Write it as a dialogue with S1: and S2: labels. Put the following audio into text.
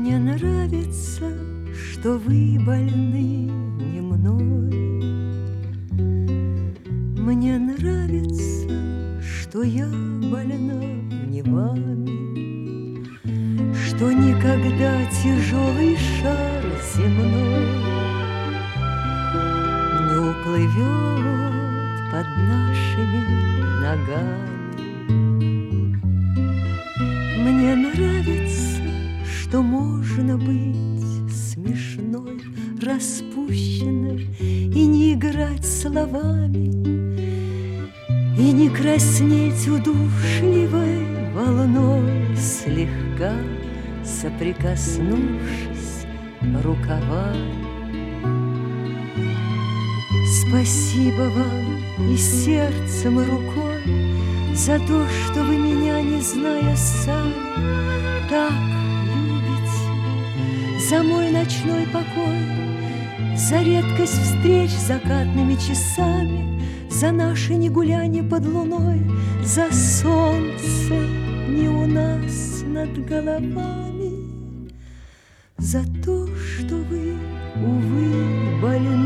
S1: Мне нравится, что вы больны не мной. Мне нравится, что я больна не вами, что никогда тяжелый шар земной не уплывет под нашими ногами. Мне нравится, что можно быть смешной, распущенной и не играть словами, и не краснеть удушливой волной, слегка соприкоснувшись рукавами. Спасибо вам и сердцем, и рукой за то, что вы меня, не зная сами, так любите, за мой ночной покой, за редкость встреч закатными часами, за наши негуляния под луной, за солнце не у нас над головами, за то, что вы, увы, больны